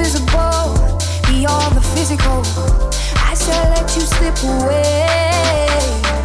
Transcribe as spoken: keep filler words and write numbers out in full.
invisible, beyond the physical. I shall let you slip away.